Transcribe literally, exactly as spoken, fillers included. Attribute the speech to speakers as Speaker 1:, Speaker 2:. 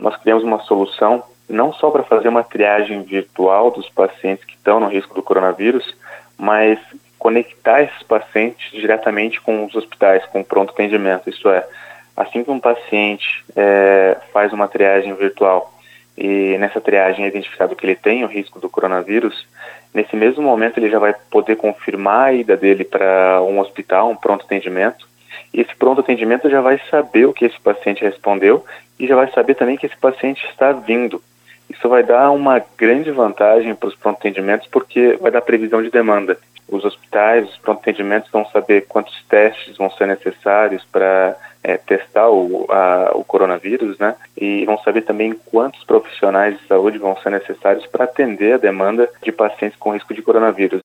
Speaker 1: nós criamos uma solução não só para fazer uma triagem virtual dos pacientes que estão no risco do coronavírus, mas conectar esses pacientes diretamente com os hospitais, com o pronto atendimento. Isso é, assim que um paciente é, faz uma triagem virtual e nessa triagem é identificado que ele tem o risco do coronavírus, nesse mesmo momento ele já vai poder confirmar a ida dele para um hospital, um pronto atendimento, e esse pronto atendimento já vai saber o que esse paciente respondeu e já vai saber também que esse paciente está vindo. Isso vai dar uma grande vantagem para os pronto atendimentos porque vai dar previsão de demanda. Os hospitais, os pronto atendimentos vão saber quantos testes vão ser necessários para é, testar o, a, o coronavírus, né? E vão saber também quantos profissionais de saúde vão ser necessários para atender a demanda de pacientes com risco de coronavírus.